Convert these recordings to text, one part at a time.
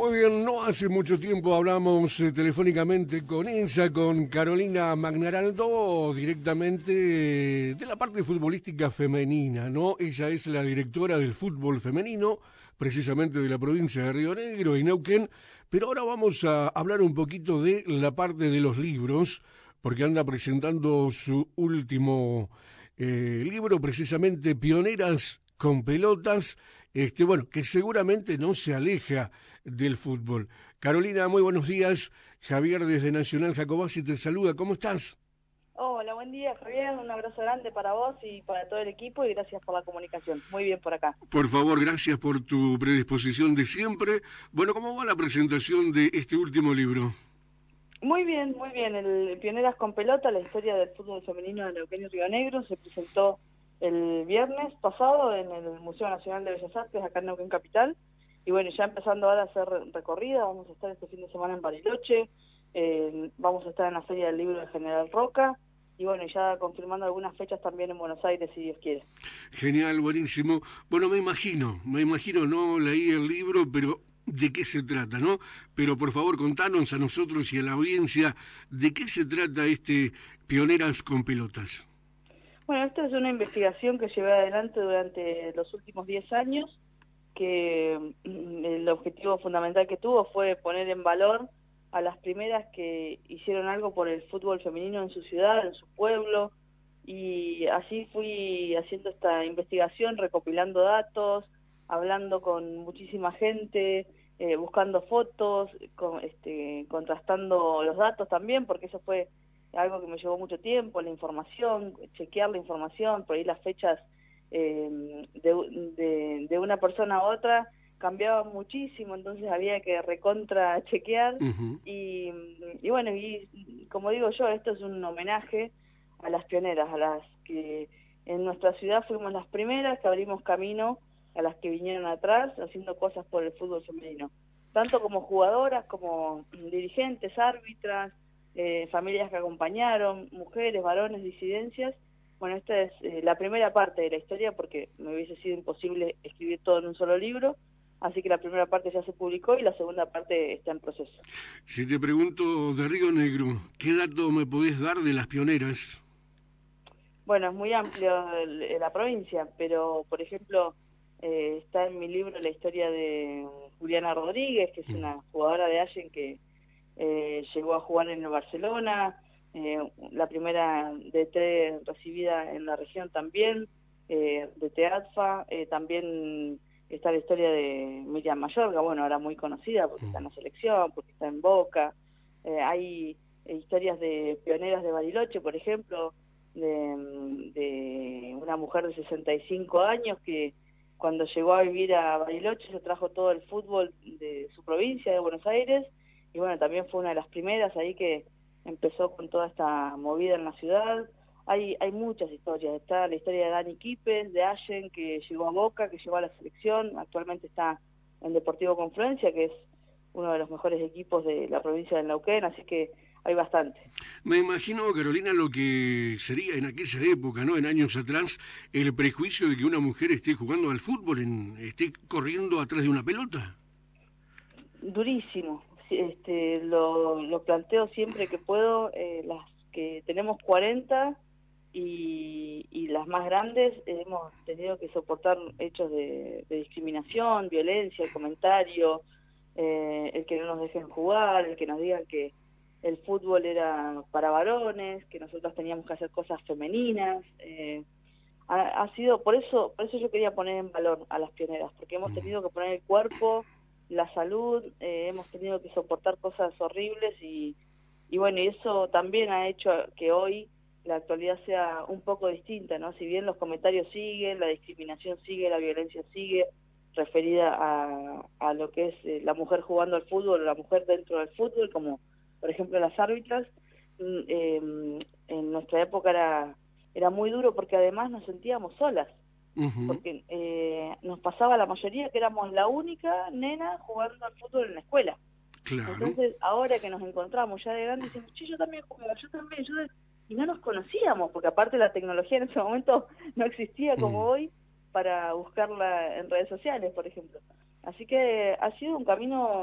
Muy bien, no hace mucho tiempo hablamos telefónicamente con ella, con Carolina Magnaraldo, directamente de la parte futbolística femenina, ¿no? Ella es la directora del fútbol femenino, precisamente de la provincia de Río Negro y Neuquén, pero ahora vamos a hablar un poquito de la parte de los libros, porque anda presentando su último libro, precisamente Pioneras con pelotas, bueno, que seguramente no se aleja del fútbol. Carolina, muy buenos días. Javier desde Nacional Jacobasi te saluda. ¿Cómo estás? Hola, buen día, Javier. Un abrazo grande para vos y para todo el equipo y gracias por la comunicación. Muy bien por acá. Por favor, gracias por tu predisposición de siempre. Bueno, ¿cómo va la presentación de este último libro? Muy bien, muy bien. El Pioneras con Pelota, la historia del fútbol femenino de Neuquén y Río Negro, se presentó el viernes pasado en el Museo Nacional de Bellas Artes, acá en Neuquén Capital. Y bueno, ya empezando ahora a hacer recorrida, vamos a estar este fin de semana en Bariloche, vamos a estar en la Feria del Libro de General Roca, y bueno, ya confirmando algunas fechas también en Buenos Aires, si Dios quiere. Genial, buenísimo. Bueno, me imagino, no leí el libro, pero de qué se trata, ¿no? Pero por favor, contanos a nosotros y a la audiencia de qué se trata este Pioneras con Pelotas. Bueno, esta es una investigación que llevé adelante durante los últimos 10 años, que el objetivo fundamental que tuvo fue poner en valor a las primeras que hicieron algo por el fútbol femenino en su ciudad, en su pueblo, y así fui haciendo esta investigación, recopilando datos, hablando con muchísima gente, buscando fotos, contrastando los datos también, porque eso fue algo que me llevó mucho tiempo, la información, chequear la información, por ahí las fechas de una persona a otra cambiaba muchísimo, entonces había que recontra chequear. Y bueno, y como digo yo, esto es un homenaje a las pioneras, a las que en nuestra ciudad fuimos las primeras, que abrimos camino a las que vinieron atrás haciendo cosas por el fútbol femenino, tanto como jugadoras, como dirigentes, árbitras, familias que acompañaron, mujeres, varones, disidencias. Bueno, esta es la primera parte de la historia, porque me hubiese sido imposible escribir todo en un solo libro, así que la primera parte ya se publicó y la segunda parte está en proceso. Si te pregunto de Río Negro, ¿qué dato me podés dar de las pioneras? Bueno, es muy amplio la provincia, pero por ejemplo está en mi libro la historia de Juliana Rodríguez, que es una jugadora de Allen que llegó a jugar en el Barcelona, la primera DT recibida en la región también, de Teatfa, también está la historia de Miriam Mayorga, bueno, ahora muy conocida porque está en la selección, porque está en Boca. Hay historias de pioneras de Bariloche, por ejemplo, de una mujer de 65 años que cuando llegó a vivir a Bariloche se trajo todo el fútbol de su provincia, de Buenos Aires, y bueno, también fue una de las primeras ahí que empezó con toda esta movida en la ciudad. Hay muchas historias, está la historia de Dani Quipes, de Allen, que llegó a Boca, que llegó a la selección, actualmente está en Deportivo Confluencia, que es uno de los mejores equipos de la provincia de Neuquén, así que hay bastante. Me imagino, Carolina, lo que sería en aquella época, ¿no? En años atrás, el prejuicio de que una mujer esté jugando al fútbol, esté corriendo atrás de una pelota. Durísimo. Lo planteo siempre que puedo, las que tenemos 40 y las más grandes hemos tenido que soportar hechos de discriminación, violencia, el comentario, el que no nos dejen jugar, el que nos digan que el fútbol era para varones, que nosotros teníamos que hacer cosas femeninas. Ha sido, por eso yo quería poner en valor a las pioneras, porque hemos tenido que poner el cuerpo, la salud, hemos tenido que soportar cosas horribles y bueno, y eso también ha hecho que hoy la actualidad sea un poco distinta, ¿no? Si bien los comentarios siguen, la discriminación sigue, la violencia sigue, referida a lo que es la mujer jugando al fútbol, o la mujer dentro del fútbol, como por ejemplo las árbitras, en nuestra época era muy duro porque además nos sentíamos solas. Porque nos pasaba la mayoría que éramos la única nena jugando al fútbol en la escuela. Claro. Entonces, ahora que nos encontramos ya de grande, decimos, che, yo también jugaba, yo también, y no nos conocíamos, porque aparte la tecnología en ese momento no existía como hoy para buscarla en redes sociales, por ejemplo. Así que ha sido un camino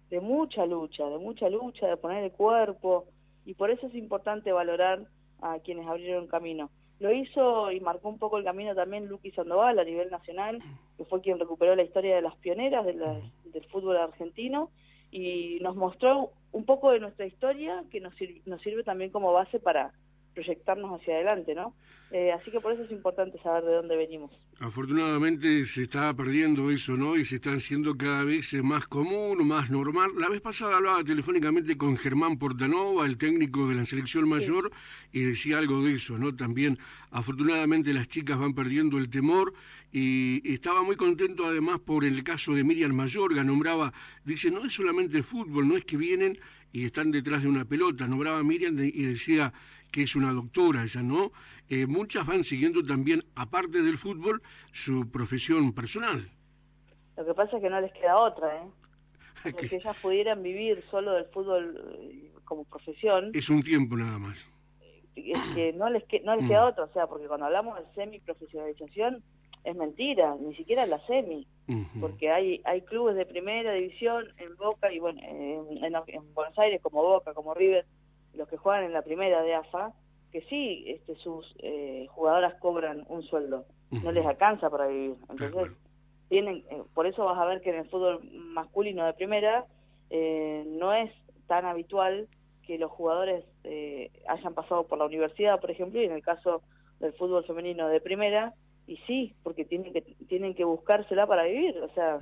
de mucha lucha, de poner el cuerpo, y por eso es importante valorar a quienes abrieron camino. Lo hizo y marcó un poco el camino también Luqui Sandoval a nivel nacional, que fue quien recuperó la historia de las pioneras del fútbol argentino, y nos mostró un poco de nuestra historia que nos sirve también como base para proyectarnos hacia adelante, ¿no? Así que por eso es importante saber de dónde venimos. Afortunadamente se está perdiendo eso, ¿no? Y se está haciendo cada vez más común, más normal. La vez pasada hablaba telefónicamente con Germán Portanova, el técnico de la selección mayor, sí, y decía algo de eso, ¿no? También, afortunadamente las chicas van perdiendo el temor, y estaba muy contento además por el caso de Miriam Mayorga, nombraba, dice, no es solamente el fútbol, no es que vienen y están detrás de una pelota, nombraba a Miriam y decía que es una doctora ella, ¿no? Muchas van siguiendo también, aparte del fútbol, su profesión personal. Lo que pasa es que no les queda otra, ¿eh? Porque si ellas pudieran vivir solo del fútbol como profesión... Es un tiempo nada más. Es que no les queda otra, o sea, porque cuando hablamos de semiprofesionalización, es mentira, ni siquiera la semi, porque hay clubes de primera división en Boca, y bueno, en Buenos Aires como Boca, como River, los que juegan en la primera de AFA, que sí, sus jugadoras cobran un sueldo, no les alcanza para vivir, entonces tienen, por eso vas a ver que en el fútbol masculino de primera no es tan habitual que los jugadores hayan pasado por la universidad, por ejemplo, y en el caso del fútbol femenino de primera, y sí, porque tienen que buscársela para vivir, o sea,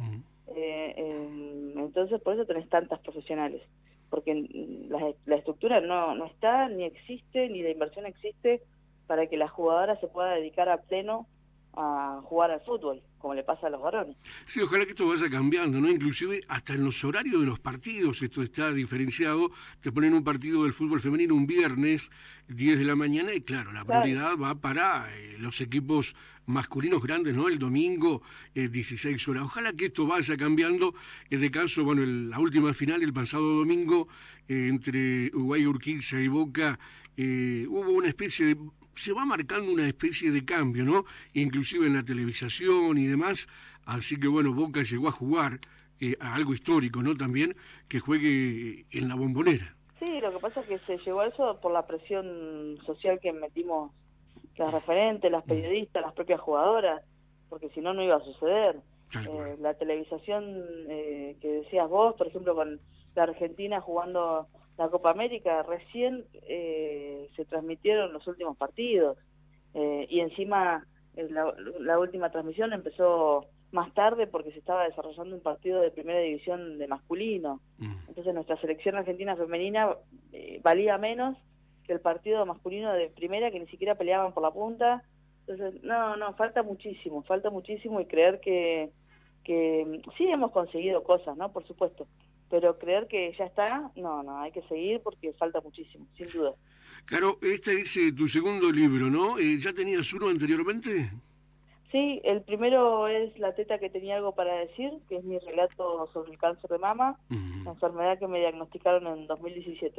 entonces por eso tenés tantas profesionales, porque la estructura no está, ni existe, ni la inversión existe para que la jugadora se pueda dedicar a pleno a jugar al fútbol, como le pasa a los varones. Sí, ojalá que esto vaya cambiando, ¿no? Inclusive hasta en los horarios de los partidos esto está diferenciado. Te ponen un partido del fútbol femenino un viernes, 10 de la mañana, y claro, la prioridad va para los equipos masculinos grandes, ¿no? El domingo, 16 horas. Ojalá que esto vaya cambiando. De caso, bueno, la última final, el pasado domingo, entre Uruguay, Urquiza y Boca, hubo una especie de... se va marcando una especie de cambio, ¿no? Inclusive en la televisación y demás, así que bueno, Boca llegó a jugar a algo histórico, ¿no? También, que juegue en la Bombonera. Sí, lo que pasa es que se llegó a eso por la presión social que metimos las referentes, las periodistas, las propias jugadoras, porque si no, no iba a suceder. La televisación que decías vos, por ejemplo, con la Argentina jugando la Copa América, recién se transmitieron los últimos partidos, y encima la última transmisión empezó más tarde porque se estaba desarrollando un partido de primera división de masculino. Entonces nuestra selección argentina femenina valía menos que el partido masculino de primera, que ni siquiera peleaban por la punta. Entonces, no, falta muchísimo, y creer que sí hemos conseguido cosas, ¿no? Por supuesto, pero creer que ya está, no, hay que seguir porque falta muchísimo, sin duda. Claro, este es tu segundo libro, ¿no? ¿Ya tenías uno anteriormente? Sí, el primero es La teta que tenía algo para decir, que es mi relato sobre el cáncer de mama, la enfermedad que me diagnosticaron en 2017.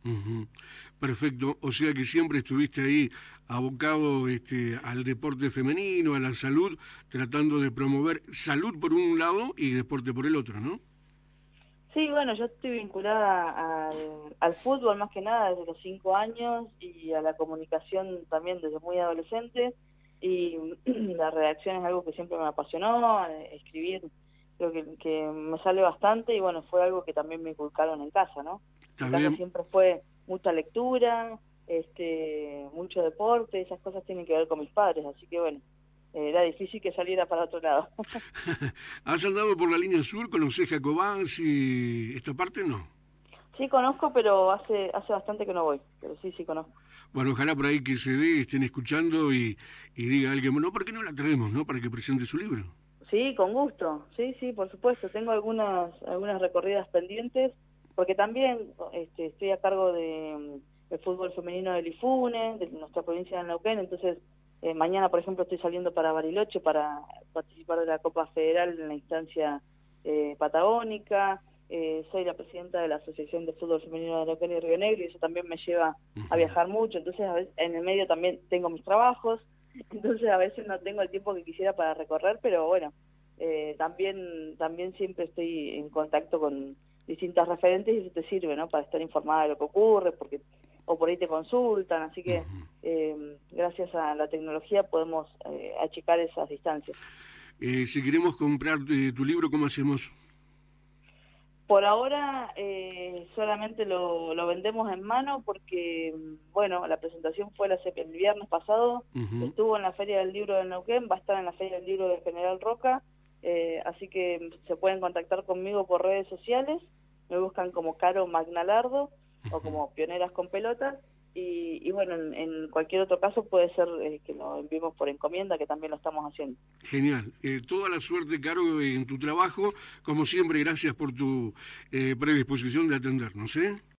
Perfecto, o sea que siempre estuviste ahí abocado al deporte femenino, a la salud, tratando de promover salud por un lado y deporte por el otro, ¿no? Sí, bueno, yo estoy vinculada al fútbol más que nada desde los 5 años, y a la comunicación también desde muy adolescente, y la redacción es algo que siempre me apasionó, escribir creo que me sale bastante, y bueno, fue algo que también me inculcaron en casa, ¿no? En casa siempre fue mucha lectura, mucho deporte, esas cosas tienen que ver con mis padres, así que bueno, era difícil que saliera para otro lado. ¿Has andado por la línea sur? ¿Conocés Jacobás y esta parte? No. Sí, conozco, pero hace bastante que no voy, pero sí conozco. Bueno, ojalá por ahí que se dé, estén escuchando y diga alguien, bueno, ¿por qué no la traemos, no? Para que presente su libro. Sí, con gusto, sí, por supuesto. Tengo algunas recorridas pendientes, porque también estoy a cargo del fútbol femenino del IFUNE, de nuestra provincia de Neuquén, entonces mañana, por ejemplo, estoy saliendo para Bariloche para participar de la Copa Federal en la instancia patagónica. Soy la presidenta de la Asociación de Fútbol Femenino de Neuquén y Río Negro, y eso también me lleva a viajar mucho, entonces a veces, en el medio también tengo mis trabajos, entonces a veces no tengo el tiempo que quisiera para recorrer, pero bueno, también siempre estoy en contacto con distintas referentes y eso te sirve, ¿no? Para estar informada de lo que ocurre, porque o por ahí te consultan, así que gracias a la tecnología podemos achicar esas distancias. Si queremos comprar tu libro, ¿cómo hacemos? Por ahora solamente lo vendemos en mano porque, bueno, la presentación fue el viernes pasado, estuvo en la Feria del Libro de Neuquén, va a estar en la Feria del Libro de General Roca, así que se pueden contactar conmigo por redes sociales, me buscan como Caro Magnalardo o como Pioneras con Pelotas, y bueno, en cualquier otro caso puede ser que lo enviemos por encomienda, que también lo estamos haciendo. Genial. Toda la suerte, Caro, en tu trabajo. Como siempre, gracias por tu predisposición de atendernos, ¿eh?